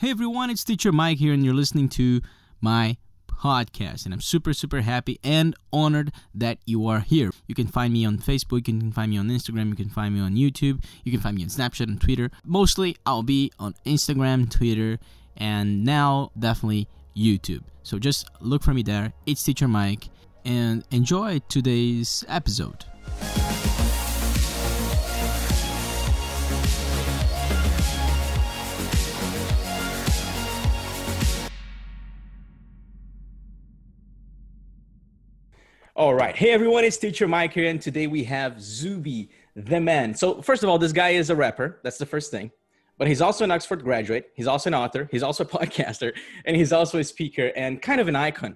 Hey everyone, it's Teacher Mike here, and you're listening to my podcast. And I'm super, super happy and honored that you are here. You can find me on Facebook, you can find me on Instagram, you can find me on YouTube, you can find me on Snapchat and Twitter. Mostly, I'll be on Instagram, Twitter, and now definitely YouTube. So just look for me there. It's Teacher Mike, and enjoy today's episode. All right. Hey, everyone. It's Teacher Mike here, and today we have Zuby, the man. So first of all, this guy is a rapper. That's the first thing. But he's also an Oxford graduate. He's also an author. He's also a podcaster. And he's also a speaker and kind of an icon.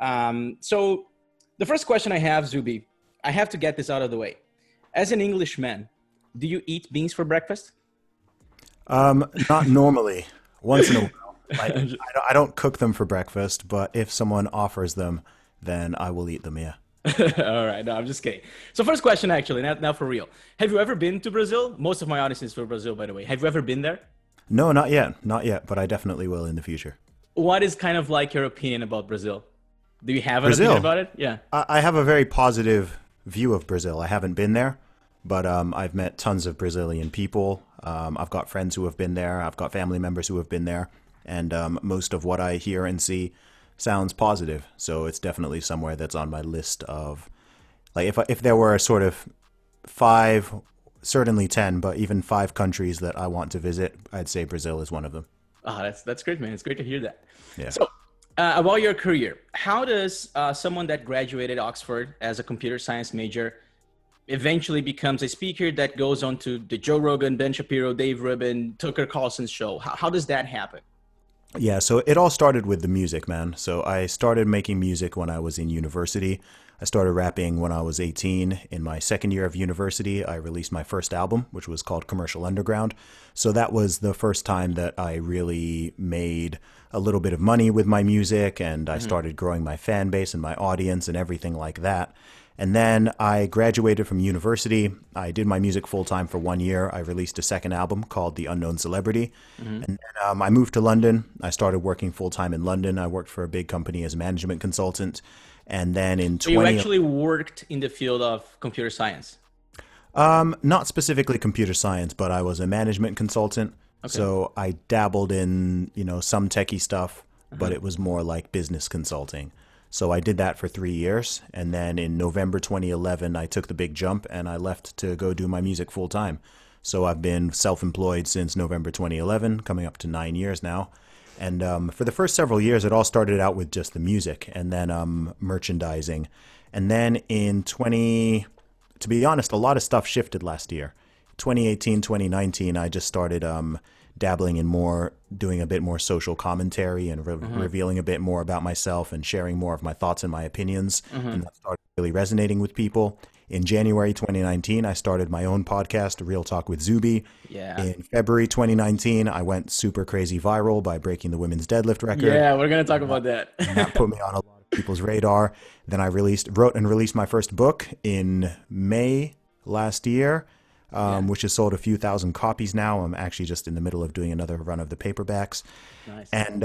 So the first question I have, Zuby, I have to get this out of the way. As an Englishman, do you eat beans for breakfast? Not normally. Once in a while. I don't cook them for breakfast, but if someone offers them, then I will eat them, yeah. All right. No, I'm just kidding. So first question, actually, now for real. Have you ever been to Brazil? Most of my audience is from Brazil, by the way. Have you ever been there? No, not yet. Not yet, but I definitely will in the future. What is kind of like your opinion about Brazil? Do you have an opinion about it? Yeah. I have a very positive view of Brazil. I haven't been there, but I've met tons of Brazilian people. I've got friends who have been there. I've got family members who have been there. And most of what I hear and see sounds positive, so it's definitely somewhere that's on my list of, like, if there were a sort of 5, certainly 10, but even 5 countries that I want to visit, I'd say Brazil is one of them. Oh, that's great, man. It's great to hear that. Yeah. So, about your career, how does someone that graduated Oxford as a computer science major eventually becomes a speaker that goes on to the Joe Rogan, Ben Shapiro, Dave Rubin, Tucker Carlson's show? How does that happen? Yeah, so it all started with the music, man. So I started making music when I was in university. I started rapping when I was 18. In my second year of university, I released my first album, which was called Commercial Underground. So that was the first time that I really made a little bit of money with my music, and I started growing my fan base and my audience and everything like that. And then I graduated from university. I did my music full-time for 1 year. I released a second album called The Unknown Celebrity. And then I moved to London. I started working full-time in London. I worked for a big company as a management consultant. And then in So you actually worked in the field of computer science? Not specifically computer science, but I was a management consultant. Okay. So I dabbled in, some techie stuff, but it was more like business consulting. So I did that for 3 years, and then in November 2011, I took the big jump, and I left to go do my music full time. So I've been self-employed since November 2011, coming up to 9 years now. And for the first several years, it all started out with just the music, and then merchandising. And then to be honest, a lot of stuff shifted last year. 2018, 2019, I just started dabbling in doing a bit more social commentary and revealing a bit more about myself and sharing more of my thoughts and my opinions. And that started really resonating with people. In January 2019, I started my own podcast, Real Talk with Zuby. Yeah. In February 2019, I went super crazy viral by breaking the women's deadlift record. Yeah, we're going to talk about that. And that put me on a lot of people's radar. Then I wrote and released my first book in May last year. Which has sold a few thousand copies now. I'm actually just in the middle of doing another run of the paperbacks. Nice. And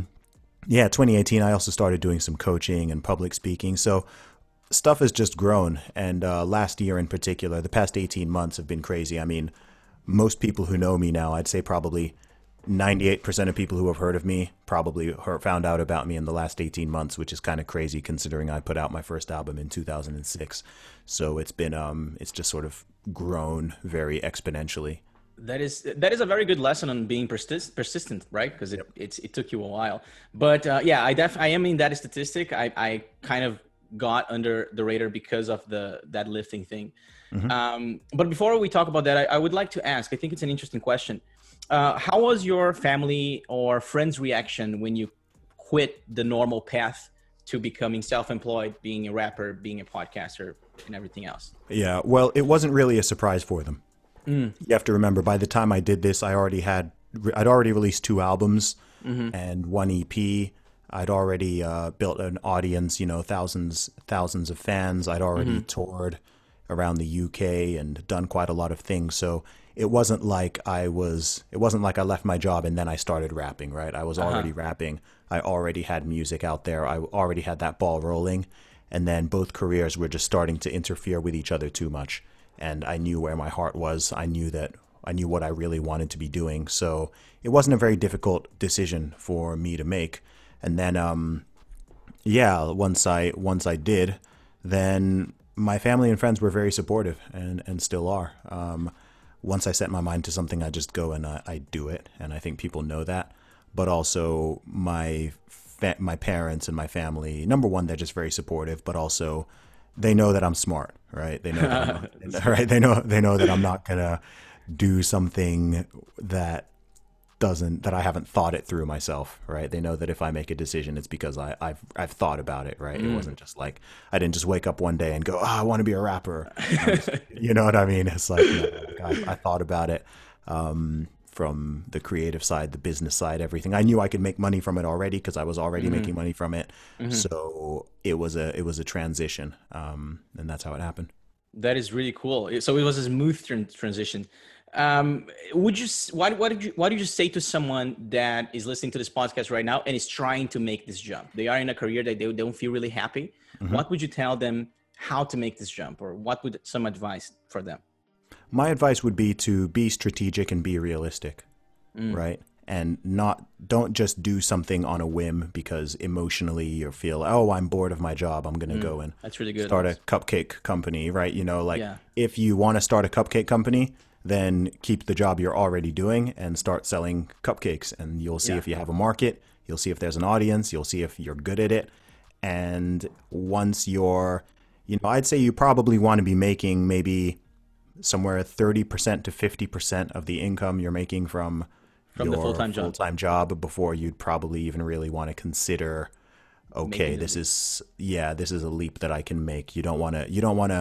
2018, I also started doing some coaching and public speaking. So stuff has just grown. And last year in particular, the past 18 months have been crazy. I mean, most people who know me now, I'd say probably 98% of people who have heard of me probably found out about me in the last 18 months, which is kind of crazy considering I put out my first album in 2006. So it's been, it's just sort of grown very exponentially. That is a very good lesson on being persistent, right? Because it took you a while. But I am in that statistic. I kind of got under the radar because of that lifting thing. But before we talk about that, I would like to ask, I think it's an interesting question. How was your family or friends' reaction when you quit the normal path to becoming self-employed, being a rapper, being a podcaster, and everything else? Yeah, well, it wasn't really a surprise for them. You have to remember, by the time I did this, I'd already released 2 albums and 1 EP. I'd already built an audience, thousands of fans. I'd already toured around the UK and done quite a lot of things. So it wasn't like it wasn't like I left my job and then I started rapping, right? I was already rapping. I already had music out there. I already had that ball rolling. And then both careers were just starting to interfere with each other too much. And I knew where my heart was. I knew what I really wanted to be doing. So it wasn't a very difficult decision for me to make. And then, yeah, once I did, then my family and friends were very supportive and still are. Once I set my mind to something, I just go and I do it. And I think people know that. But also my parents and my family, number one, they're just very supportive, but also they know that I'm smart, right? They know that I'm not, right? They know that I'm not gonna do something that I haven't thought it through myself, right? They know that if I make a decision, it's because I've thought about it, right? It wasn't just like I didn't just wake up one day and go, I want to be a rapper. You know what I mean? It's like, I thought about it. From the creative side, the business side, everything. I knew I could make money from it already because I was already making money from it. So it was a transition, and that's how it happened. That is really cool. So it was a smooth transition. Why did you say to someone that is listening to this podcast right now and is trying to make this jump? They are in a career that they don't feel really happy. What would you tell them how to make this jump, or what would some advice for them? My advice would be to be strategic and be realistic, right? And don't just do something on a whim because emotionally you feel, I'm bored of my job. I'm going to go and That's really good. start a cupcake company, right? If you want to start a cupcake company, then keep the job you're already doing and start selling cupcakes. And you'll see if you have a market. You'll see if there's an audience. You'll see if you're good at it. And once I'd say you probably want to be making maybe somewhere 30% to 50% of the income you're making from your the full-time job before you'd probably even really want to consider, okay, this is a leap that I can make. You want the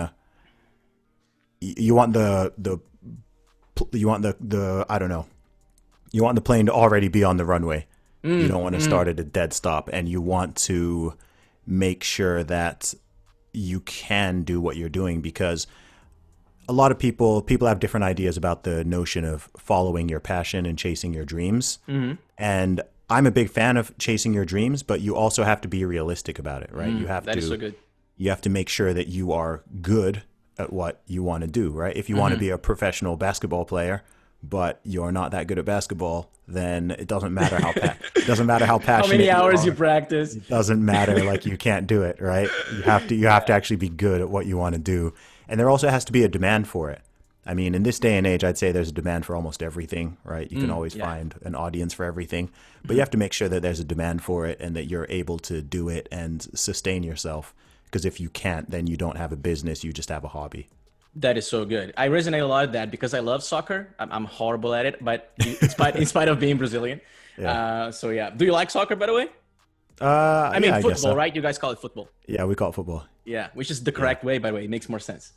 plane to already be on the runway. You don't want to start at a dead stop, and you want to make sure that you can do what you're doing, because a lot of people have different ideas about the notion of following your passion and chasing your dreams. And I'm a big fan of chasing your dreams, but you also have to be realistic about it, right? That is so good. You have to make sure that you are good at what you want to do, right? If you want to be a professional basketball player, but you're not that good at basketball, then it doesn't matter how passionate how many hours you you practice. It doesn't matter. Like, you can't do it, right? You have to actually be good at what you want to do. And there also has to be a demand for it. I mean, in this day and age, I'd say there's a demand for almost everything, right? You can always find an audience for everything, but you have to make sure that there's a demand for it and that you're able to do it and sustain yourself. Because if you can't, then you don't have a business, you just have a hobby. That is so good. I resonate a lot with that because I love soccer. I'm horrible at it, but in spite of being Brazilian. So yeah. Do you like soccer, by the way? I mean, football, so. Right? You guys call it football. Yeah, we call it football. Yeah, which is the correct way, by the way. It makes more sense.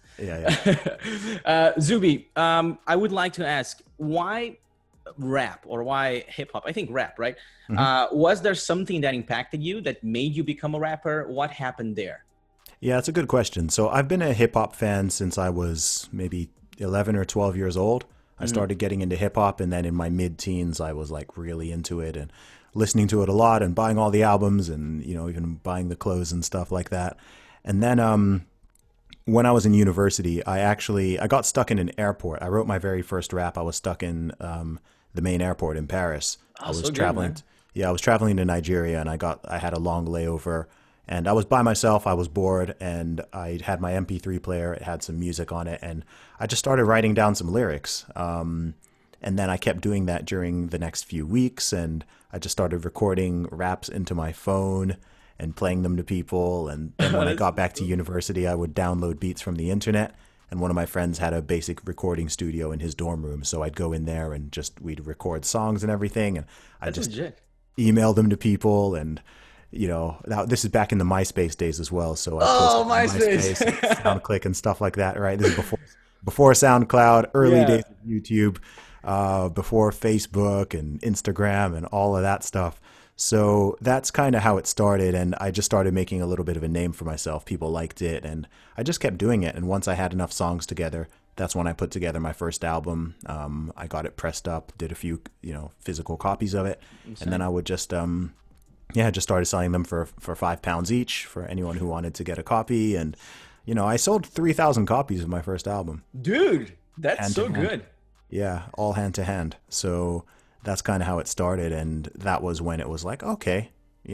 Yeah. Zuby, I would like to ask, why rap or why hip hop? I think rap, right? Was there something that impacted you that made you become a rapper? What happened there? Yeah, it's a good question. So I've been a hip hop fan since I was maybe 11 or 12 years old. I started getting into hip hop, and then in my mid-teens, I was like really into it and listening to it a lot and buying all the albums and, even buying the clothes and stuff like that. And then when I was in university, I got stuck in an airport. I wrote my very first rap. I was stuck in the main airport in Paris. I was traveling. I was traveling to Nigeria, and I had a long layover. And I was by myself, I was bored, and I had my MP3 player, it had some music on it, and I just started writing down some lyrics. And then I kept doing that during the next few weeks, and I just started recording raps into my phone and playing them to people. And then when I got back to university, I would download beats from the internet, and one of my friends had a basic recording studio in his dorm room, so I'd go in there and we'd record songs and everything, and I just email them to people. And this is back in the MySpace days as well. So I posted MySpace, SoundClick, and stuff like that. Right, this is before SoundCloud, early days of YouTube, before Facebook and Instagram and all of that stuff. So that's kind of how it started, and I just started making a little bit of a name for myself. People liked it, and I just kept doing it. And once I had enough songs together, That's when I put together my first album. I got it pressed up, did a few, physical copies of it. Insane. And then I would just, just started selling them for £5 each for anyone who wanted to get a copy. And, I sold 3,000 copies of my first album. Dude, that's Hand so to hand. good. Yeah, all hand to hand. So that's kind of how it started. And that was when it was like, okay,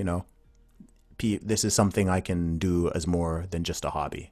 this is something I can do as more than just a hobby.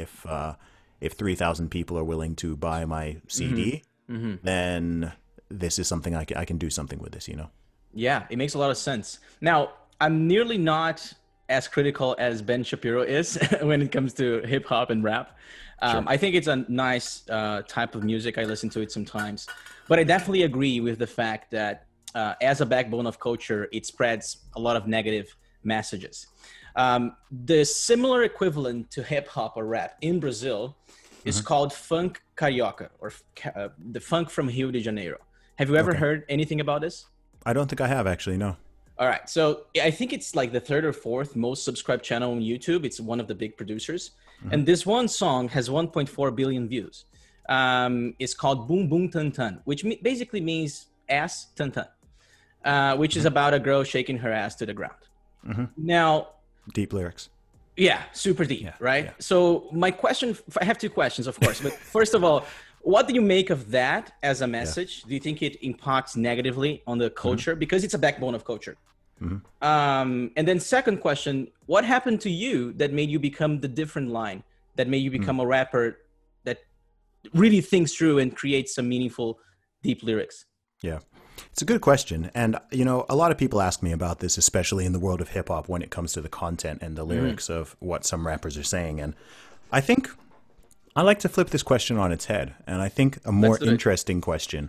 If 3,000 people are willing to buy my CD, then this is something I can do something with this, Yeah, it makes a lot of sense. Now, I'm nearly not as critical as Ben Shapiro is when it comes to hip hop and rap. I think it's a nice type of music. I listen to it sometimes. But I definitely agree with the fact that as a backbone of culture, it spreads a lot of negative messages. The similar equivalent to hip hop or rap in Brazil is called funk carioca, or the funk from Rio de Janeiro. Have you ever heard anything about this? I don't think I have, actually, no. All right. So I think it's like the third or fourth most subscribed channel on YouTube. It's one of the big producers. And this one song has 1.4 billion views. It's called Boom Boom Tan Tan, which basically means ass tan tan, which is about a girl shaking her ass to the ground. Now, deep lyrics. Yeah, super deep, right? Yeah. So my question, I have two questions, of course. But first of all, what do you make of that as a message? Do you think it impacts negatively on the culture? Because it's a backbone of culture. And then second question, what happened to you that made you become the different line, that made you become a rapper that really thinks through and creates some meaningful, deep lyrics? Yeah. It's a good question. And, a lot of people ask me about this, especially in the world of hip hop, when it comes to the content and the lyrics of what some rappers are saying. And I think I like to flip this question on its head. And I think a much more interesting question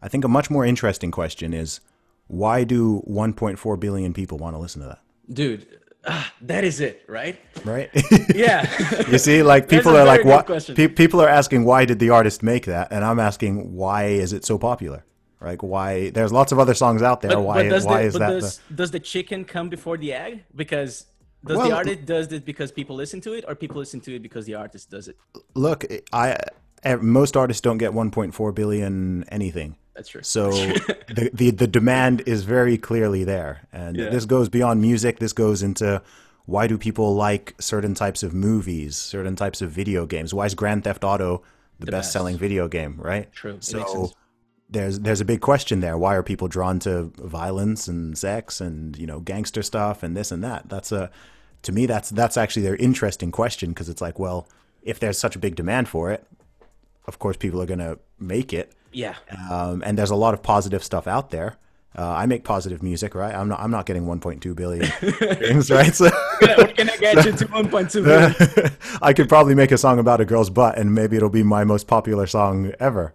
is, why do 1.4 billion people want to listen to that? Dude, that is it, right? Right? Yeah. You see, like people are like, what? People are asking, why did the artist make that? And I'm asking, why is it so popular? Like, why? There's lots of other songs out there. Does the chicken come before the egg? Because the artist does it because people listen to it, or people listen to it because the artist does it? Look, most artists don't get 1.4 billion anything. That's true. So the demand is very clearly there, and this goes beyond music. This goes into, why do people like certain types of movies, certain types of video games? Why is Grand Theft Auto the best-selling video game? Right. True. So there's a big question there. Why are people drawn to violence and sex and, gangster stuff and this and that? To me, that's actually their interesting question, because it's like, well, if there's such a big demand for it, of course people are going to make it. Yeah. And there's a lot of positive stuff out there. I make positive music, right? I'm not getting 1.2 billion things, right? So, what can I get you to 1.2 billion? I could probably make a song about a girl's butt, and maybe it'll be my most popular song ever,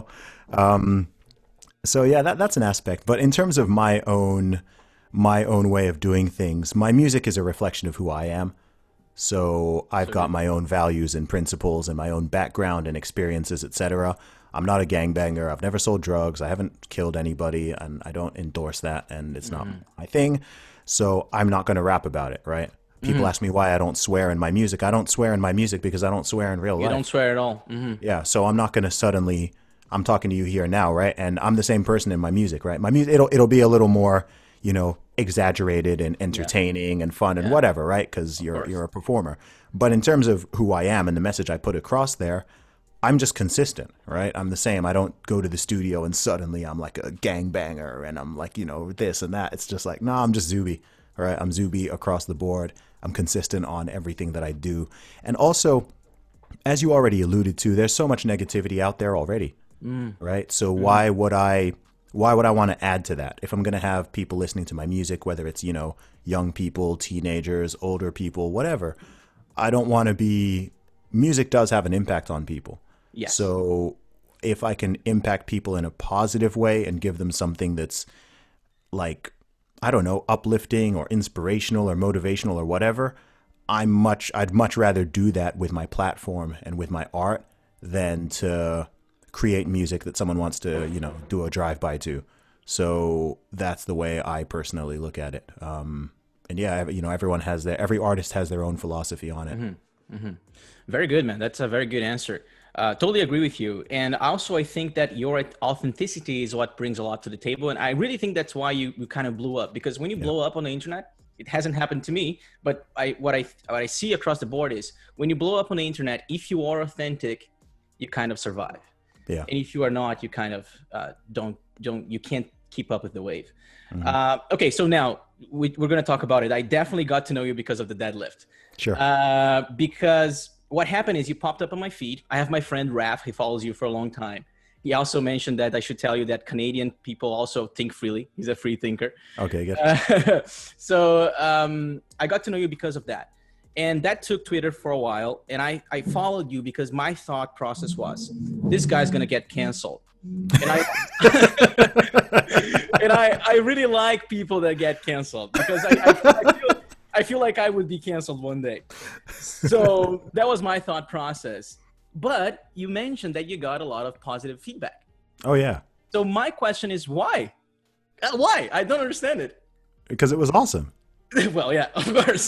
So yeah, that's an aspect. But in terms of my own way of doing things, my music is a reflection of who I am. So I've got my own values and principles and my own background and experiences, etc. I'm not a gangbanger. I've never sold drugs. I haven't killed anybody, and I don't endorse that, and it's not my thing. So I'm not going to rap about it, right? People ask me why I don't swear in my music. I don't swear in my music because I don't swear in real life. You don't swear at all. Yeah, so I'm not going to suddenly, I'm talking to you here now, right? And I'm the same person in my music, right? My music, it'll be a little more, exaggerated and entertaining and fun and whatever, right? Because you're a performer. But in terms of who I am and the message I put across there, I'm just consistent, right? I'm the same. I don't go to the studio and suddenly I'm like a gangbanger and I'm like, this and that. It's just like, no, I'm just Zuby, right? I'm Zuby across the board. I'm consistent on everything that I do. And also, as you already alluded to, there's so much negativity out there already, right? So why would I want to add to that? If I'm going to have people listening to my music, whether it's, young people, teenagers, older people, whatever, I don't want to be, music does have an impact on people. Yes. So if I can impact people in a positive way and give them something that's like, I don't know, uplifting or inspirational or motivational or whatever, I'd much rather do that with my platform and with my art than to create music that someone wants to, do a drive-by to. So that's the way I personally look at it. And yeah, every artist has their own philosophy on it. Very good, man. That's a very good answer. Totally agree with you. And also, I think that your authenticity is what brings a lot to the table. And I really think that's why you kind of blew up. Because when you blow up on the internet, it hasn't happened to me, but what I see across the board is when you blow up on the internet, if you are authentic, you kind of survive. Yeah. And if you are not, you kind of you can't keep up with the wave. Okay, so now we're going to talk about it. I definitely got to know you because of the deadlift. Sure. Because what happened is you popped up on my feed. I have my friend Raf. He follows you for a long time. He also mentioned that I should tell you that Canadian people also think freely. He's a free thinker. Okay, good. So I got to know you because of that. And that took Twitter for a while. And I followed you because my thought process was, this guy's going to get canceled. And I really like people that get canceled because I feel like I would be canceled one day. So that was my thought process. But you mentioned that you got a lot of positive feedback. Oh, yeah. So my question is why? Why? I don't understand it. Because it was awesome. Well, yeah, of course.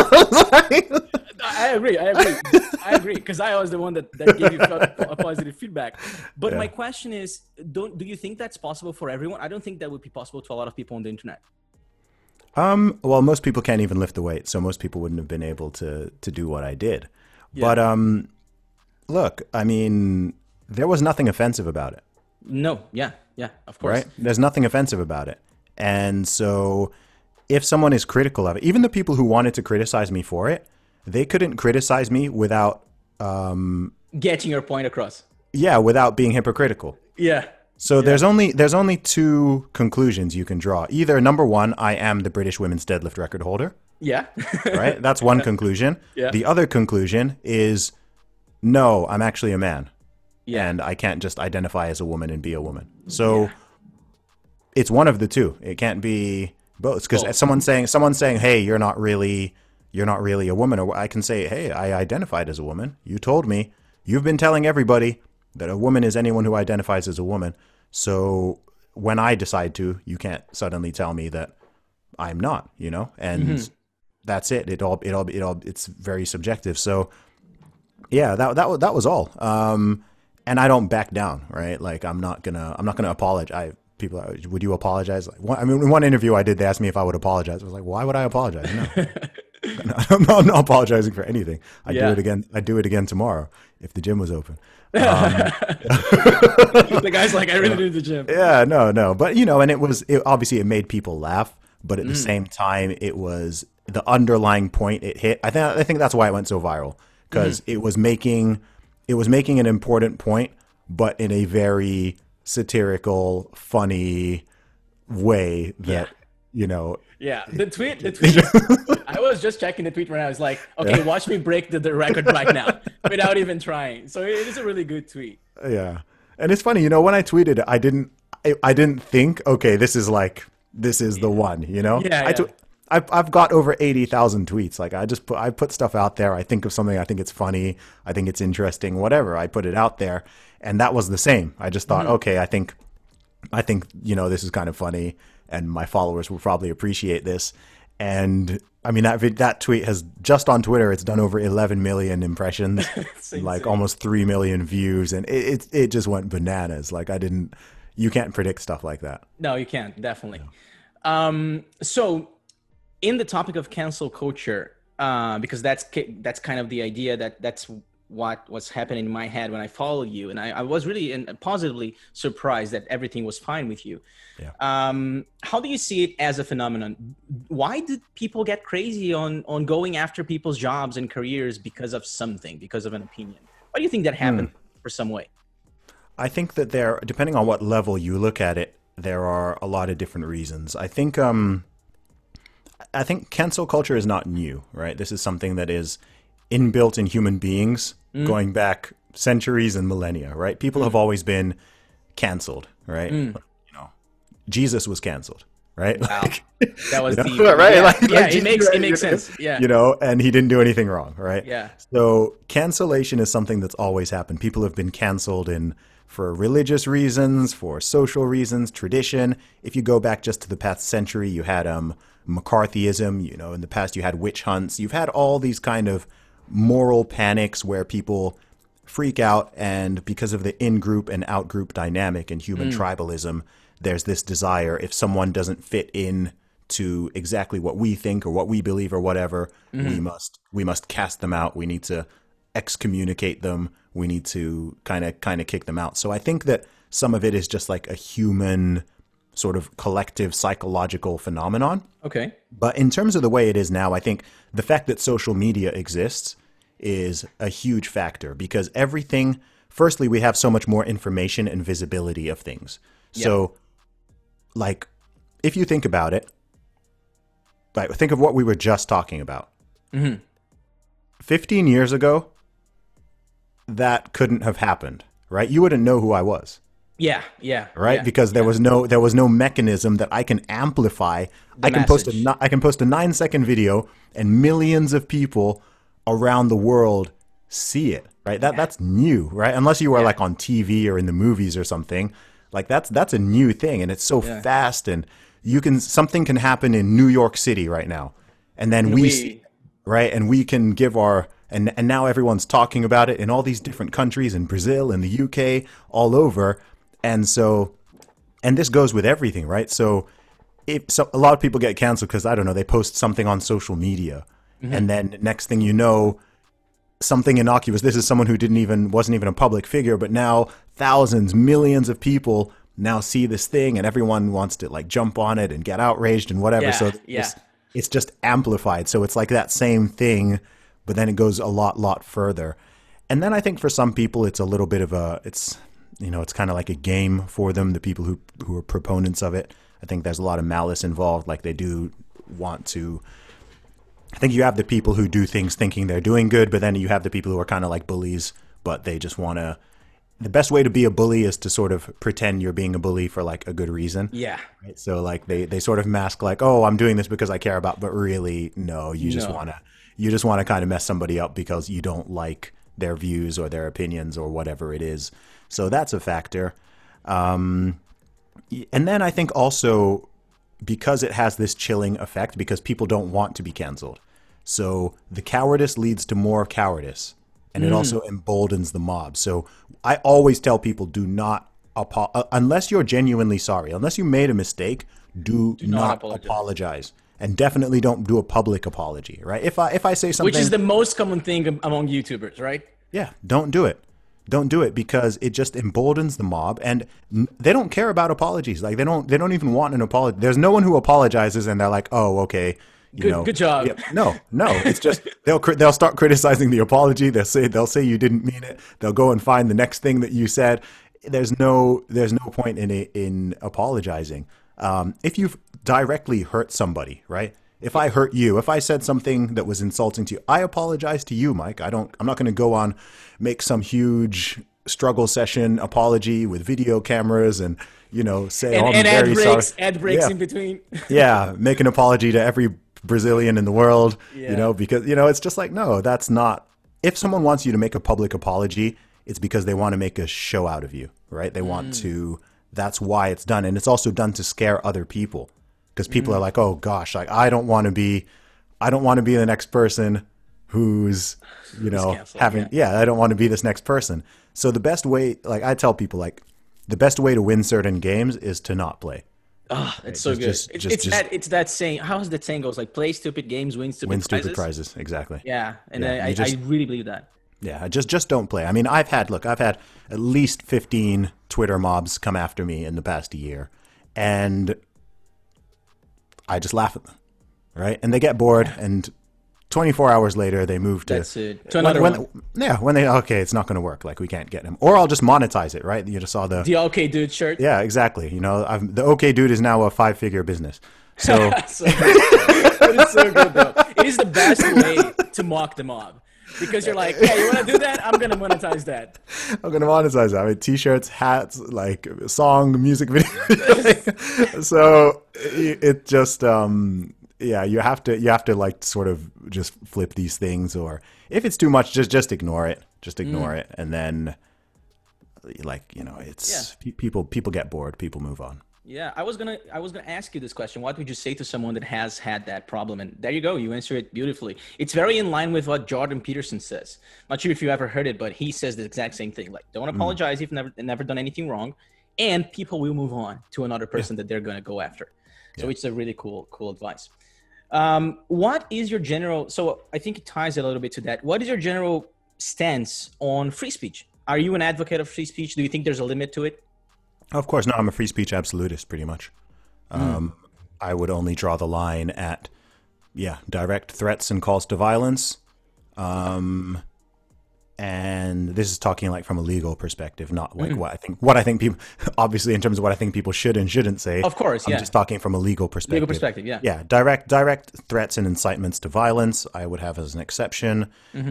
I agree. Because I was the one that gave you a positive feedback. But my question is, do you think that's possible for everyone? I don't think that would be possible to a lot of people on the internet. Well, most people can't even lift the weight, so most people wouldn't have been able to do what I did. Yeah. But look, I mean, there was nothing offensive about it. No, yeah, of course. Right? There's nothing offensive about it. And so if someone is critical of it, even the people who wanted to criticize me for it, they couldn't criticize me without getting your point across. Yeah, without being hypocritical. Yeah. So there's only two conclusions you can draw. Either number one, I am the British women's deadlift record holder. Yeah. Right? That's one conclusion. Yeah. The other conclusion is no, I'm actually a man. Yeah. And I can't just identify as a woman and be a woman. So it's one of the two. It can't be both. Because someone's saying, hey, you're not really a woman. Or I can say, hey, I identified as a woman. You told me. You've been telling everybody that a woman is anyone who identifies as a woman. So when I decide to, you can't suddenly tell me that I'm not, you know? And that's it. It's very subjective. So yeah, that was all. And I don't back down, right? Like I'm not gonna apologize. People, would you apologize? Like, in one interview I did, they asked me if I would apologize. I was like, why would I apologize? No. I'm not apologizing for anything. I'd do it again tomorrow if the gym was open. The guy's like, I really need the gym. Yeah, no. But, you know, and obviously it made people laugh. But at the same time, it was the underlying point it hit. I think that's why it went so viral. Because it was making an important point, but in a very satirical, funny way that, you know. Yeah, the tweet. I was just checking the tweet right now. It's like, okay, watch me break the record right now without even trying. So it is a really good tweet. Yeah, and it's funny, you know, when I tweeted it, I didn't think, okay, this is the one, you know. Yeah. I've got over 80,000 tweets. Like I put stuff out there. I think of something. I think it's funny. I think it's interesting. Whatever. I put it out there, and that was the same. I just thought, okay, I think, you know, this is kind of funny, and my followers will probably appreciate this. And I mean, that tweet has just on Twitter, it's done over 11 million impressions, like almost 3 million views, and it just went bananas. Like you can't predict stuff like that. No, you can't. Definitely. Yeah. So in the topic of cancel culture, because that's kind of the idea that's what was happening in my head when I followed you, and I was really positively surprised that everything was fine with you. Yeah. How do you see it as a phenomenon? Why did people get crazy on going after people's jobs and careers because of something, because of an opinion? Why do you think that happened for some way? I think that depending on what level you look at it, there are a lot of different reasons. I think cancel culture is not new, right? This is something that is inbuilt in human beings going back centuries and millennia, right? People have always been canceled, right? You know, Jesus was canceled, right? Wow. That was deep. Right? Yeah, it makes sense. Yeah. You know, and he didn't do anything wrong, right? Yeah. So cancellation is something that's always happened. People have been canceled for religious reasons, for social reasons, tradition. If you go back just to the past century, you had McCarthyism, you know, in the past you had witch hunts. You've had all these kind of moral panics where people freak out, and because of the in-group and out-group dynamic and human tribalism, there's this desire, if someone doesn't fit in to exactly what we think or what we believe or whatever, we must cast them out. We need to excommunicate them. We need to kind of kick them out. So I think that some of it is just like a human sort of collective psychological phenomenon. Okay. But in terms of the way it is now, I think the fact that social media exists is a huge factor, because everything, firstly, we have so much more information and visibility of things. Yep. So like, if you think about it, like think of what we were just talking about. 15 years ago, that couldn't have happened, right? You wouldn't know who I was. Yeah. Right? Yeah, because there was no mechanism that I can amplify. I can post a 9-second video and millions of people around the world see it, right? That's new, right? Unless you are like on TV or in the movies or something. Like that's a new thing, and it's so fast, and something can happen in New York City right now. And then we see, right? And we can give and now everyone's talking about it in all these different countries, in Brazil, in the UK, all over. And this goes with everything, right? So a lot of people get canceled because, I don't know, they post something on social media, and then next thing you know, something innocuous. This is someone who wasn't even a public figure, but now thousands, millions of people now see this thing, and everyone wants to like jump on it and get outraged and whatever. It's just amplified. So it's like that same thing, but then it goes a lot further. And then I think for some people, it's a little bit of it's kind of like a game for them, the people who are proponents of it. I think there's a lot of malice involved. Like, they do want to, I think you have the people who do things thinking they're doing good, but then you have the people who are kind of like bullies, but they just want to, the best way to be a bully is to sort of pretend you're being a bully for like a good reason. Yeah. Right? So like they sort of mask like, oh, I'm doing this because I care about, but really, no, you just want to kind of mess somebody up because you don't like their views or their opinions or whatever it is. So that's a factor. And then I think also because it has this chilling effect, because people don't want to be canceled. So the cowardice leads to more cowardice, and it also emboldens the mob. So I always tell people, do not, unless you're genuinely sorry, unless you made a mistake, do not apologize. And definitely don't do a public apology, right? If I say something, which is the most common thing among YouTubers, right? Yeah, don't do it. Don't do it, because it just emboldens the mob, and they don't care about apologies. Like they don't even want an apology. There's no one who apologizes and they're like, oh, okay, good job. Yeah, no, it's just they'll start criticizing the apology. They'll say you didn't mean it. They'll go and find the next thing that you said. There's no point in apologizing. If you've directly hurt somebody, right? If I hurt you, if I said something that was insulting to you, I apologize to you, Mike. I'm not going to go on, make some huge struggle session apology with video cameras and, say, oh, I'm very sorry. Ad breaks in between. Yeah. Make an apology to every Brazilian in the world, because, it's just like, no, that's not, if someone wants you to make a public apology, it's because they want to make a show out of you, right? They want to, that's why it's done. And it's also done to scare other people. Because people are like, oh gosh, like I don't want to be the next person who's, having, I don't want to be this next person. So the best way, like I tell people, like the best way to win certain games is to not play. Oh, that's so good. It's that saying. How's that saying goes? Like, play stupid games, win stupid prizes. Exactly. Yeah, and I really believe that. Yeah, just don't play. I mean, I've had at least 15 Twitter mobs come after me in the past year, and I just laugh at them, right? And they get bored, and 24 hours later, they move to another one. Yeah, when it's not going to work. Like, we can't get him. Or I'll just monetize it, right? You just saw the OK Dude shirt. Yeah, exactly. The OK Dude is now a 5-figure business. So, it's so good, though. It is the best way to mock the mob. Because you're like, yeah, you want to do that? I'm going to monetize that. I'm going to monetize that. I mean, T-shirts, hats, like song, music video. So it just, you have to like sort of just flip these things, or if it's too much, just ignore it. Just ignore it. And then like, it's people get bored. People move on. Yeah, I was gonna ask you this question. What would you say to someone that has had that problem? And there you go, you answer it beautifully. It's very in line with what Jordan Peterson says. Not sure if you ever heard it, but he says the exact same thing. Like, don't Mm. apologize if you've never done anything wrong, and people will move on to another Yeah. person that they're gonna go after. So Yeah. it's a really cool advice. What is your general? So I think it ties a little bit to that. What is your general stance on free speech? Are you an advocate of free speech? Do you think there's a limit to it? Of course, no, I'm a free speech absolutist, pretty much. I would only draw the line at, yeah, direct threats and calls to violence. And this is talking like from a legal perspective, not like what I think people, obviously in terms of what I think people should and shouldn't say. Of course, I'm yeah. just talking from a legal perspective. Legal perspective, yeah. Yeah, direct threats and incitements to violence, I would have as an exception.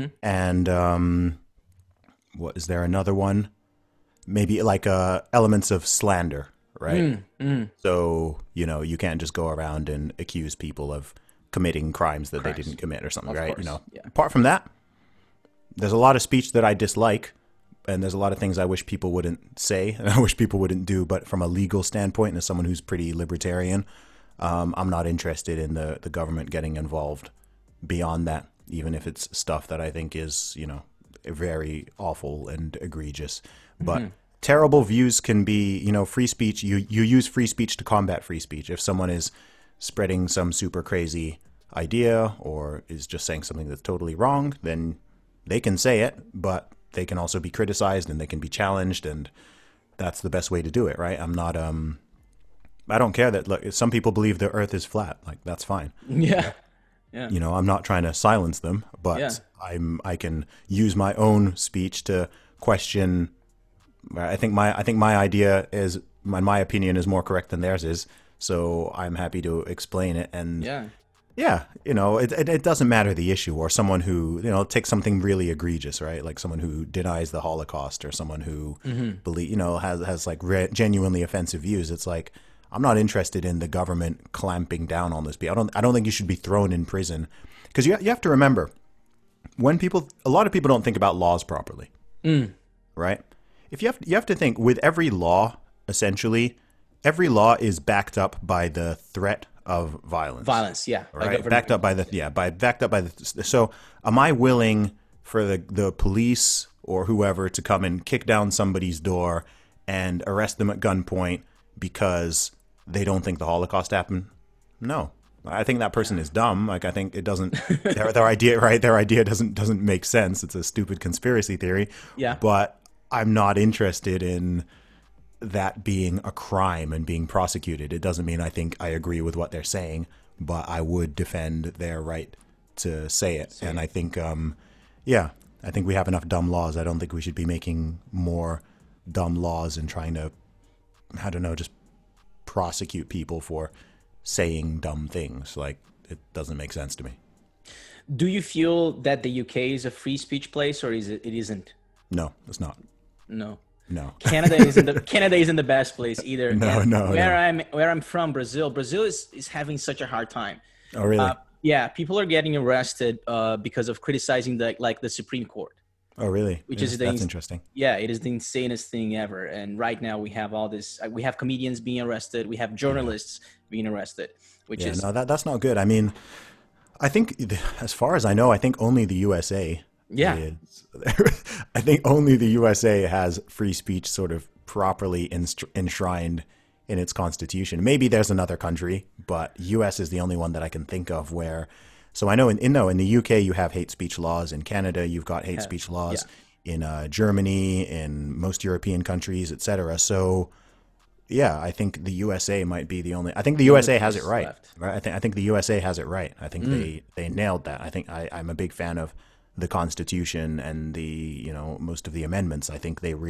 And what is there another one? Maybe like elements of slander, right? So, you know, you can't just go around and accuse people of committing crimes that they didn't commit or something, right? course, You know, yeah. apart from that, there's a lot of speech that I dislike, and there's a lot of things I wish people wouldn't say and I wish people wouldn't do. But from a legal standpoint, and as someone who's pretty libertarian, I'm not interested in the government getting involved beyond that, even if it's stuff that I think is, you know, very awful and egregious. But terrible views can be, you know, free speech. You use free speech to combat free speech. If someone is spreading some super crazy idea or is just saying something that's totally wrong, then they can say it, but they can also be criticized and they can be challenged, and that's the best way to do it, right? I'm not I don't care that, look, some people believe the earth is flat, like that's fine. Yeah. Yeah. You know, I'm not trying to silence them, but Yeah. I can use my own speech to question. I think my idea is my opinion is more correct than theirs is, so I'm happy to explain it. And Yeah. you know, it doesn't matter the issue, or someone who, you know, takes something really egregious, right? Like someone who denies the Holocaust, or someone who you know, has like genuinely offensive views. It's like, I'm not interested in the government clamping down on this. I don't think you should be thrown in prison, because you have to remember, a lot of people don't think about laws properly, right? If you have to think, with every law, essentially, every law is backed up by the threat of violence. Violence, yeah. Right, backed up by the. So, am I willing for the police or whoever to come and kick down somebody's door and arrest them at gunpoint because they don't think the Holocaust happened? No, I think that person is dumb. Like, I think it doesn't. Their idea, right? Their idea doesn't make sense. It's a stupid conspiracy theory. Yeah. But I'm not interested in that being a crime and being prosecuted. It doesn't mean I think I agree with what they're saying, but I would defend their right to say it. And I think, I think we have enough dumb laws. I don't think we should be making more dumb laws and trying to, I don't know, just prosecute people for saying dumb things. Like, it doesn't make sense to me. Do you feel that the UK is a free speech place, or it isn't? No, it's not. No. No. Canada isn't the best place either. No. Where I'm from, Brazil is having such a hard time. Oh, really? Yeah, people are getting arrested because of criticizing the Supreme Court. Oh, really? That's interesting. Yeah, it is the insanest thing ever. And right now we have all this. We have comedians being arrested. We have journalists being arrested. That's not good. I mean, I think, as far as I know, I think only the USA. Yeah. I think only the USA has free speech sort of properly enshrined in its constitution. Maybe there's another country, but US is the only one that I can think of where. So I know in the UK you have hate speech laws. In Canada you've got hate speech laws. Yeah. In Germany, in most European countries, etc. So yeah, I think the USA might be the only. I think the USA has it right. Right. I think the USA has it right. I think they nailed that. I think I'm a big fan of the Constitution and most of the amendments. I think the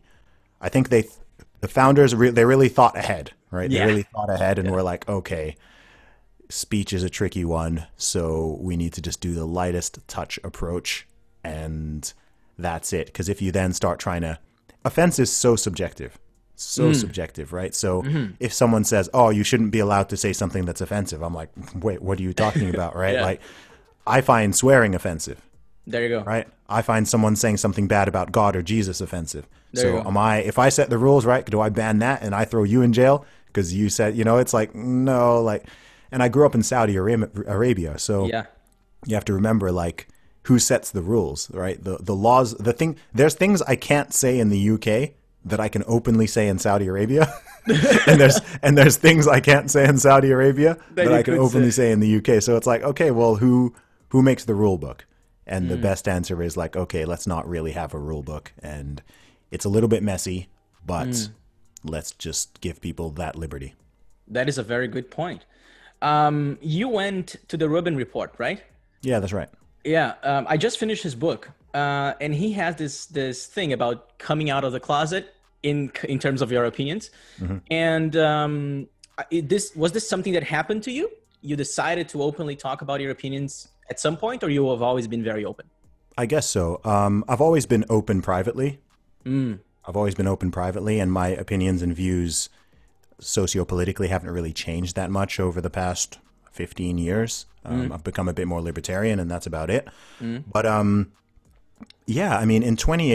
founders they really thought ahead, right? Yeah. They really thought ahead and were like, okay, speech is a tricky one, so we need to just do the lightest touch approach, and that's it. Because if you then start trying to, offense is so subjective, right? So if someone says, oh, you shouldn't be allowed to say something that's offensive, I'm like, wait, what are you talking about, right? Yeah. Like, I find swearing offensive. There you go. Right. I find someone saying something bad about God or Jesus offensive. If I set the rules, right, do I ban that and I throw you in jail because you said, it's like, no, like, and I grew up in Saudi Arabia, so Yeah. you have to remember, like, who sets the rules, right? The laws, there's things I can't say in the UK that I can openly say in Saudi Arabia. and there's things I can't say in Saudi Arabia that I can openly say in the UK. So it's like, okay, well, who makes the rule book? And the best answer is like, okay, let's not really have a rule book. And it's a little bit messy, but let's just give people that liberty. That is a very good point. You went to the Rubin Report, right? Yeah, that's right. Yeah, I just finished his book, and he has this thing about coming out of the closet in terms of your opinions. And was this something that happened to you? You decided to openly talk about your opinions at some point, or you have always been very open? I guess so. I've always been open privately. I've always been open privately, and my opinions and views sociopolitically haven't really changed that much over the past 15 years. I've become a bit more libertarian, and that's about it. But yeah, I mean, in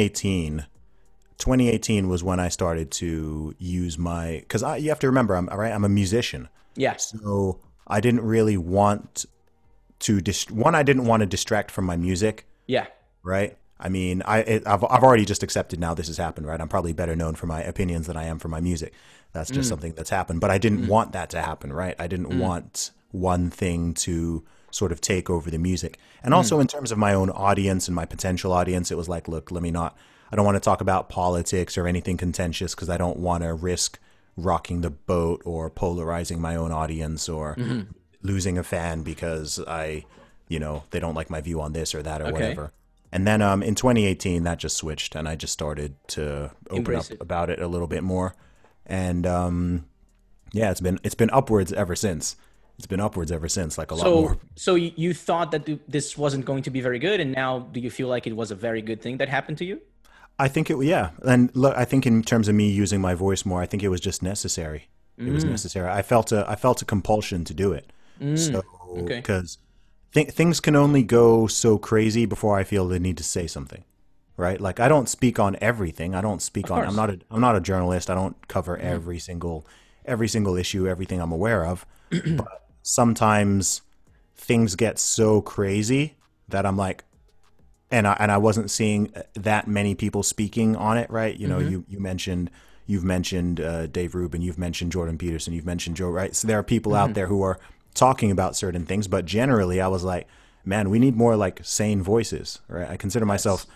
2018 was when I started to use because you have to remember, I'm a musician. Yeah. So I didn't really want to I didn't want to distract from my music. Yeah. Right. I mean, I've already just accepted now this has happened, right? I'm probably better known for my opinions than I am for my music. That's just something that's happened. But I didn't want that to happen, right? I didn't want one thing to sort of take over the music. And also in terms of my own audience and my potential audience, it was like, look, I don't want to talk about politics or anything contentious because I don't want to risk rocking the boat or polarizing my own audience or losing a fan because they don't like my view on this or that or whatever. And then in 2018, that just switched, and I just started to open up about it a little bit more. And yeah, it's been upwards ever since. It's been upwards ever since, like a lot more. So you thought that this wasn't going to be very good, and now do you feel like it was a very good thing that happened to you? I think yeah. And look, I think in terms of me using my voice more, I think it was just necessary. It was necessary. I felt a compulsion to do it. So because things can only go so crazy before I feel the need to say something, right? Like I don't speak on everything. I don't speak on. I'm not a journalist. I don't cover every single issue, everything I'm aware of. But sometimes things get so crazy that I'm like, and I wasn't seeing that many people speaking on it, right? You know, you've mentioned Dave Rubin, you've mentioned Jordan Peterson, you've mentioned Joe, right? So there are people out there who are talking about certain things, but generally I was like, man, we need more like sane voices, right? I consider myself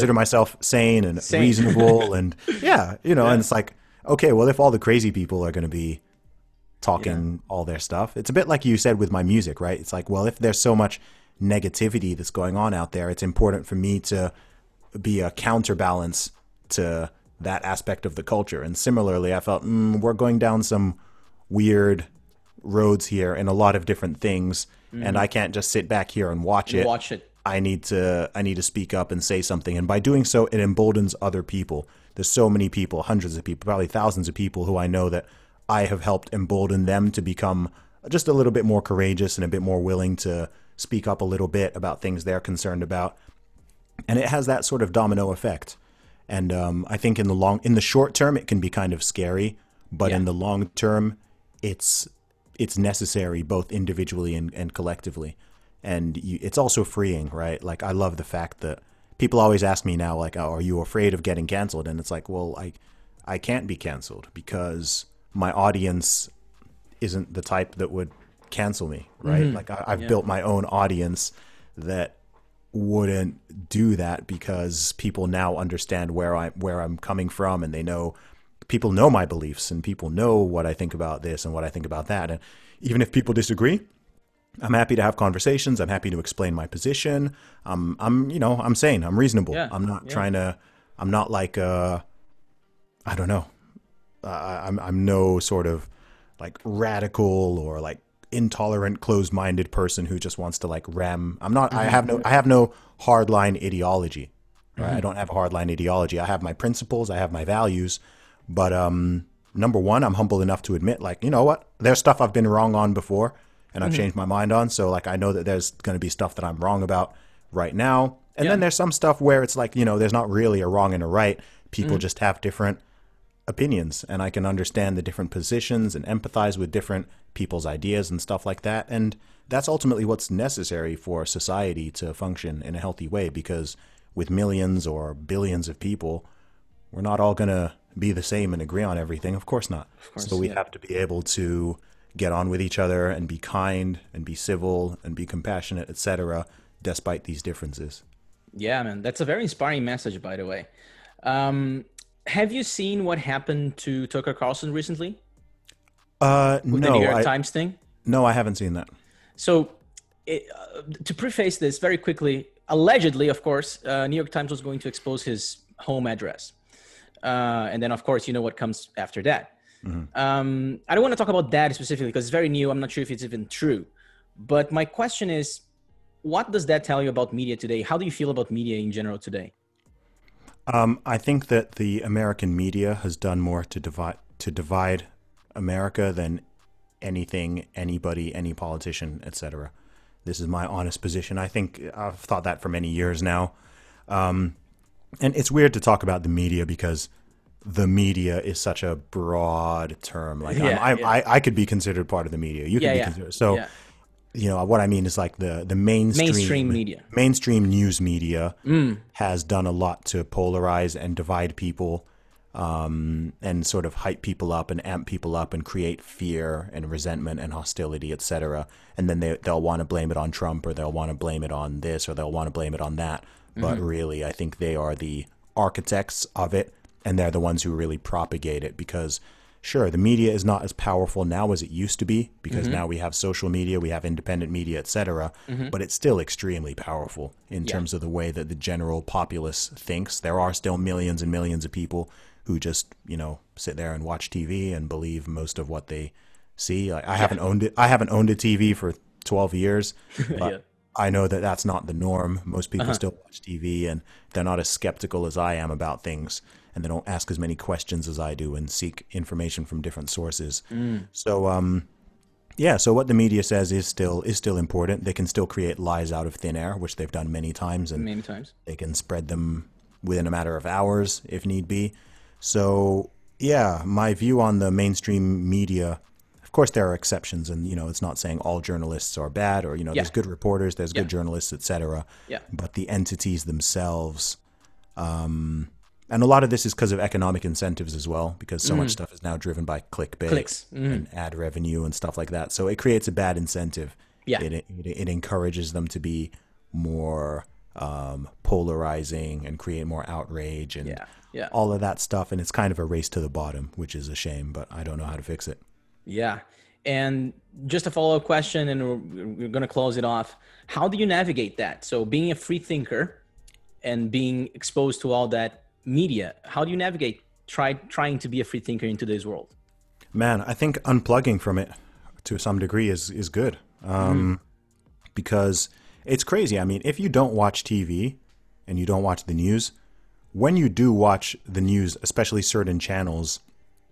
sane and reasonable and and it's like, okay, well, if all the crazy people are going to be talking all their stuff, it's a bit like you said with my music, right? It's like, well, if there's so much negativity that's going on out there, it's important for me to be a counterbalance to that aspect of the culture. And similarly, I felt we're going down some weird roads here in a lot of different things, and I can't just sit back here and watch it. I need to speak up and say something, and by doing so, it emboldens other people. There's so many people, hundreds of people, probably thousands of people who I know that I have helped embolden them to become just a little bit more courageous and a bit more willing to speak up a little bit about things they're concerned about. And it has that sort of domino effect. And I think in the short term, it can be kind of scary, but in the long term, it's necessary both individually and collectively. And it's also freeing, right? Like, I love the fact that people always ask me now, like, oh, are you afraid of getting canceled? And it's like, well, I can't be canceled because my audience isn't the type that would cancel me, right? Like I've built my own audience that wouldn't do that because people now understand where I'm coming from, and people know my beliefs, and people know what I think about this and what I think about that. And even if people disagree, I'm happy to have conversations. I'm happy to explain my position. I'm sane. I'm reasonable. Yeah. I'm not trying to. I'm not like I don't know. I'm no sort of like radical or like intolerant, closed-minded person who just wants to like ram. I'm not. I have no hardline ideology. Right? I don't have a hardline ideology. I have my principles. I have my values. But number one, I'm humble enough to admit, like, you know what? There's stuff I've been wrong on before, and I've changed my mind on. So like, I know that there's going to be stuff that I'm wrong about right now. And then there's some stuff where it's like, there's not really a wrong and a right. People just have different opinions, and I can understand the different positions and empathize with different people's ideas and stuff like that. And that's ultimately what's necessary for society to function in a healthy way, because with millions or billions of people, we're not all going to be the same and agree on everything. Of course not. Of course, so we have to be able to get on with each other and be kind and be civil and be compassionate, etc., despite these differences. Yeah, man, that's a very inspiring message, by the way. Have you seen what happened to Tucker Carlson recently with the New York Times thing? No, I haven't seen that. So, to preface this very quickly, allegedly, of course, New York Times was going to expose his home address. And then, of course, you know what comes after that. Mm-hmm. I don't want to talk about that specifically because it's very new. I'm not sure if it's even true. But my question is, what does that tell you about media today? How do you feel about media in general today? I think that the American media has done more to divide America than anything, anybody, any politician, etc. This is my honest position. I think I've thought that for many years now. And it's weird to talk about the media because the media is such a broad term. Like I could be considered part of the media. You could be considered. So, you know, what I mean is like the mainstream media, mainstream news media has done a lot to polarize and divide people, and sort of hype people up and amp people up and create fear and resentment and hostility, etc. And then they'll want to blame it on Trump, or they'll want to blame it on this, or they'll want to blame it on that. But really, I think they are the architects of it, and they're the ones who really propagate it. Because, sure, the media is not as powerful now as it used to be, because now we have social media, we have independent media, etc. But it's still extremely powerful in terms of the way that the general populace thinks. There are still millions and millions of people who just, you know, sit there and watch TV and believe most of what they see. Like, I haven't owned it. I haven't owned a TV for 12 years, but I know that that's not the norm. Most people still watch TV, and they're not as skeptical as I am about things, and they don't ask as many questions as I do and seek information from different sources. So, so what the media says is still important. They can still create lies out of thin air, which they've done many times, and they can spread them within a matter of hours if need be. So, yeah, my view on the mainstream media, of course, there are exceptions, and, you know, it's not saying all journalists are bad, or, you know, there's good reporters, there's good journalists, etc. But the entities themselves, and a lot of this is because of economic incentives as well, because so much stuff is now driven by clickbait and ad revenue and stuff like that. So it creates a bad incentive. It encourages them to be more polarizing and create more outrage and all of that stuff. And it's kind of a race to the bottom, which is a shame, but I don't know how to fix it. Yeah. And just a follow-up question, and we're going to close it off. How do you navigate that? So being a free thinker and being exposed to all that media, how do you navigate trying to be a free thinker in today's world? Man, I think unplugging from it to some degree is good. Because it's crazy. I mean, if you don't watch TV and you don't watch the news, when you do watch the news, especially certain channels,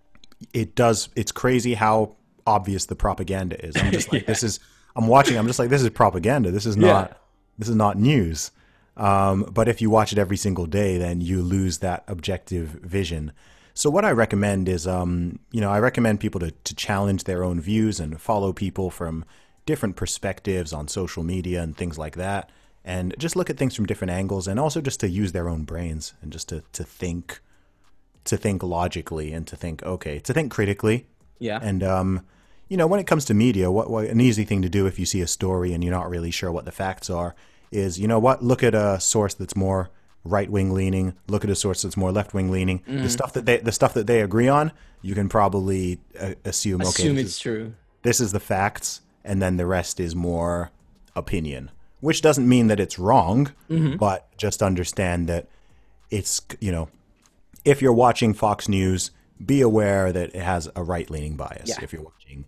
it's crazy how obvious the propaganda is. I'm just like, I'm just like, this is propaganda. This is not news. But if you watch it every single day, then you lose that objective vision. So what I recommend is, I recommend people to challenge their own views and follow people from different perspectives on social media and things like that. And just look at things from different angles, and also just to use their own brains and just to think logically and to think critically. Yeah. And, when it comes to media, what an easy thing to do if you see a story and you're not really sure what the facts are is, look at a source that's more right-wing leaning, look at a source that's more left-wing leaning. The stuff that they agree on, you can probably assume it's true. This is the facts, and then the rest is more opinion, which doesn't mean that it's wrong, but just understand that it's, if you're watching Fox News, be aware that it has a right-leaning bias. If you're watching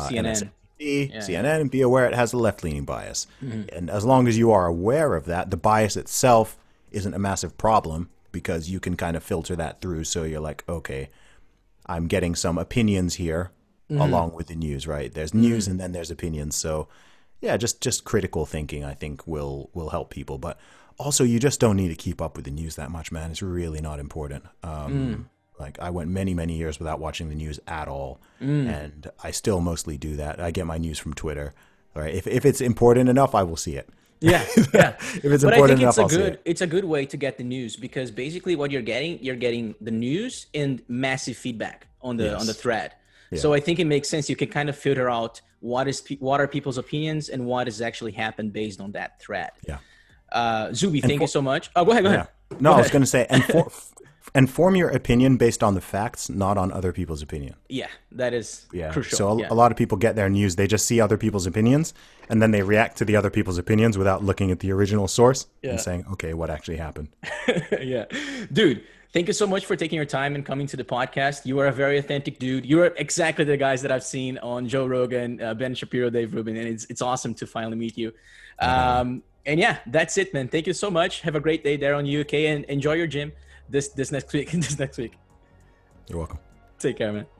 CNN, be aware it has a left-leaning bias. And as long as you are aware of that, the bias itself isn't a massive problem, because you can kind of filter that through. So you're like, okay, I'm getting some opinions here along with the news, right? There's news and then there's opinions. So yeah, just critical thinking, I think, will help people. But also, you just don't need to keep up with the news that much, man. It's really not important. Like I went many, many years without watching the news at all. And I still mostly do that. I get my news from Twitter. All right. If it's important enough, I will see it. Yeah, yeah. If it's But I important think enough, I'll see it. it's a good way to get the news, because basically what you're getting the news and massive feedback on the thread. Yeah. So I think it makes sense. You can kind of filter out what are people's opinions and what has actually happened based on that thread. Yeah. Zuby, thank you so much. Oh, go ahead. Yeah. No, I was going to say, and form your opinion based on the facts, not on other people's opinion. Yeah, that is crucial. So a lot of people get their news, they just see other people's opinions, and then they react to the other people's opinions without looking at the original source and saying, okay, what actually happened? Yeah. Dude, thank you so much for taking your time and coming to the podcast. You are a very authentic dude. You are exactly the guys that I've seen on Joe Rogan, Ben Shapiro, Dave Rubin, and it's awesome to finally meet you. And yeah, that's it, man. Thank you so much. Have a great day there on UK and enjoy your gym this next week. You're welcome. Take care, man.